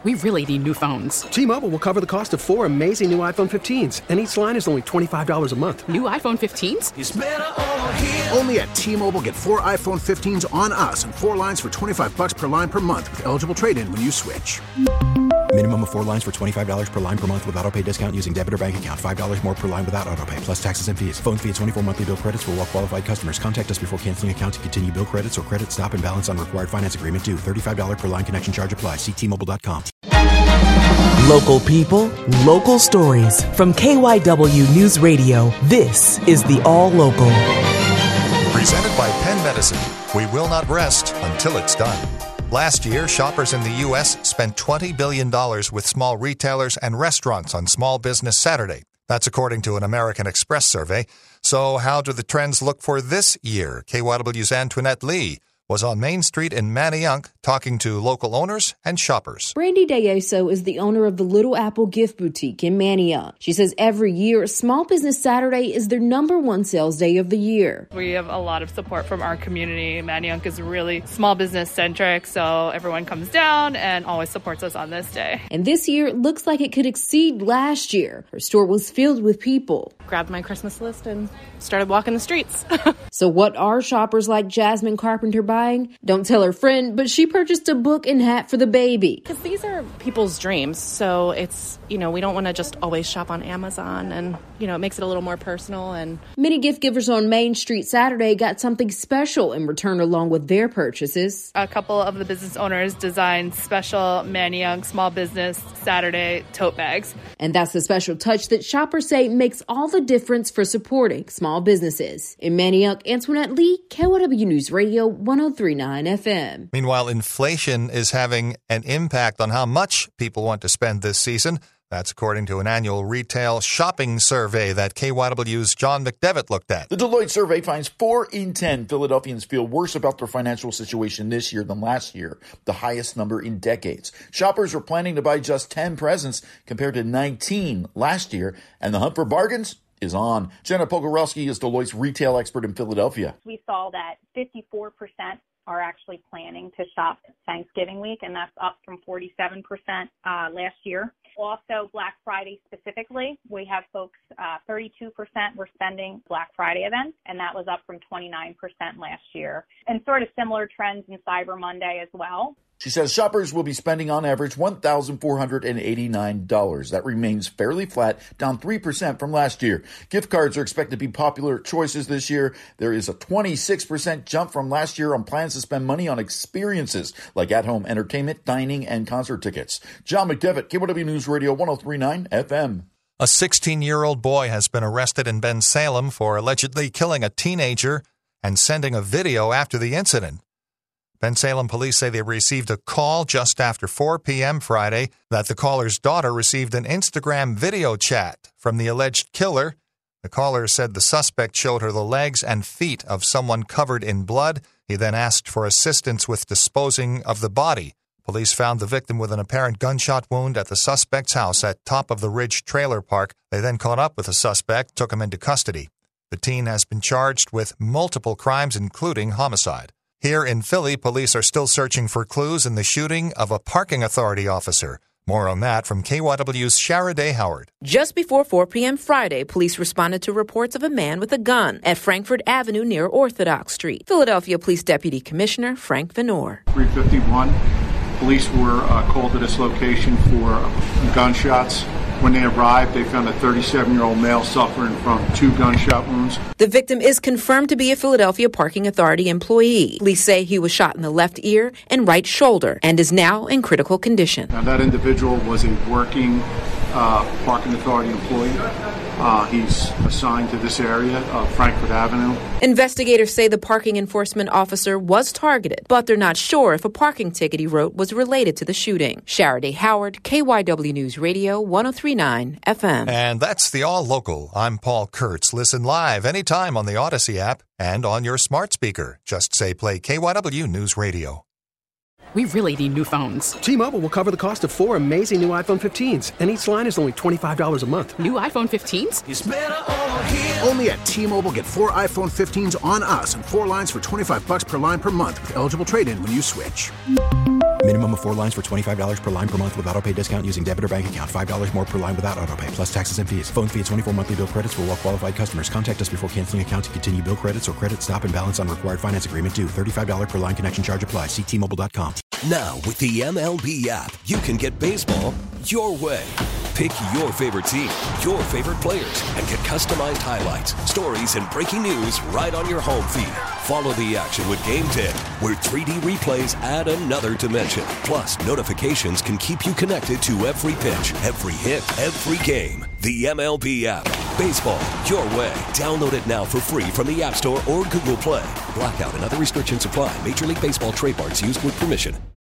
We really need new phones. T-Mobile will cover the cost of 4 amazing new iPhone 15s, and each line is only $25 a month. New iPhone 15s? It's better over here. Only at T-Mobile, get 4 iPhone 15s on us and 4 lines for $25 per line per month with eligible trade-in when you switch. Minimum of 4 lines for $25 per line per month with autopay discount using debit or bank account. $5 more per line without autopay, plus taxes and fees. Phone fee at 24 monthly bill credits for well-qualified customers. Contact us before canceling account to continue bill credits or credit stop and balance on required finance agreement due. $35 per line connection charge applies. See T-Mobile.com. Local people, local stories. From KYW News Radio, this is the All Local. Presented by Penn Medicine. We will not rest until it's done. Last year, shoppers in the U.S. spent $20 billion with small retailers and restaurants on Small Business Saturday. That's according to an American Express survey. So how do the trends look for this year? KYW's Antoinette Lee was on Main Street in Manayunk talking to local owners and shoppers. Brandy Deoso is the owner of the Little Apple Gift Boutique in Manayunk. She says every year, Small Business Saturday is their #1 sales day of the year. We have a lot of support from our community. Manayunk is really small business centric, so everyone comes down and always supports us on this day. And this year, it looks like it could exceed last year. Her store was filled with people. Grabbed my Christmas list and started walking the streets. So what are shoppers like Jasmine Carpenter buying? Don't tell her friend, but she purchased a book and hat for the baby. Because these are people's dreams, so it's, we don't want to just always shop on Amazon, and, it makes it a little more personal. And many gift givers on Main Street Saturday got something special in return along with their purchases. A couple of the business owners designed special Manayunk Small Business Saturday tote bags. And that's the special touch that shoppers say makes all the difference for supporting small businesses. In Manayunk, Antoinette Lee, KYW News Radio 103.9 FM. Meanwhile, inflation is having an impact on how much people want to spend this season. That's according to an annual retail shopping survey that KYW's John McDevitt looked at. The Deloitte survey finds 4 in 10 Philadelphians feel worse about their financial situation this year than last year, the highest number in decades. Shoppers are planning to buy just 10 presents compared to 19 last year, and the hunt for bargains is on. Jenna Pogorowski is Deloitte's retail expert in Philadelphia. We saw that 54% are actually planning to shop Thanksgiving week, and that's up from 47% last year. Also, Black Friday specifically, we have folks, 32% were spending Black Friday events, and that was up from 29% last year. And sort of similar trends in Cyber Monday as well. She says shoppers will be spending on average $1,489. That remains fairly flat, down 3% from last year. Gift cards are expected to be popular choices this year. There is a 26% jump from last year on plans to spend money on experiences like at-home entertainment, dining, and concert tickets. John McDevitt, KYW News Radio 103.9 FM. A 16-year-old boy has been arrested in Bensalem for allegedly killing a teenager and sending a video after the incident. Bensalem police say they received a call just after 4 p.m. Friday that the caller's daughter received an Instagram video chat from the alleged killer. The caller said the suspect showed her the legs and feet of someone covered in blood. He then asked for assistance with disposing of the body. Police found the victim with an apparent gunshot wound at the suspect's house at Top of the Ridge Trailer Park. They then caught up with the suspect, took him into custody. The teen has been charged with multiple crimes, including homicide. Here in Philly, police are still searching for clues in the shooting of a parking authority officer. More on that from KYW's Shara Howard. Just before 4 p.m. Friday, police responded to reports of a man with a gun at Frankford Avenue near Orthodox Street. Philadelphia Police Deputy Commissioner Frank Venor. 351, police were called to this location for gunshots. When they arrived, they found a 37-year-old male suffering from 2 gunshot wounds. The victim is confirmed to be a Philadelphia Parking Authority employee. Police say he was shot in the left ear and right shoulder and is now in critical condition. Now, that individual was a working Parking Authority employee. He's assigned to this area of Frankford Avenue. Investigators say the parking enforcement officer was targeted, but they're not sure if a parking ticket he wrote was related to the shooting. Shara Howard, KYW News Radio 103.9 FM. And that's the All Local. I'm Paul Kurtz. Listen live anytime on the Odyssey app and on your smart speaker. Just say play KYW News Radio. We really need new phones. T-Mobile will cover the cost of 4 amazing new iPhone 15s, and each line is only $25 a month. New iPhone 15s? It's better over here. Only at T-Mobile, get 4 iPhone 15s on us and 4 lines for $25 per line per month with eligible trade-in when you switch. Minimum of 4 lines for $25 per line per month with autopay discount using debit or bank account. $5 more per line without autopay, plus taxes and fees. Phone fee at 24 monthly bill credits for well-qualified customers. Contact us before canceling account to continue bill credits or credit stop and balance on required finance agreement due. $35 per line connection charge applies. See T-Mobile.com. Now, with the MLB app, you can get baseball your way. Pick your favorite team, your favorite players, and get customized highlights, stories, and breaking news right on your home feed. Follow the action with Game 10, where 3D replays add another dimension. Plus, notifications can keep you connected to every pitch, every hit, every game. The MLB app. Baseball your way. Download it now for free from the App Store or Google Play. Blackout and other restrictions apply. Major League Baseball trademarks used with permission.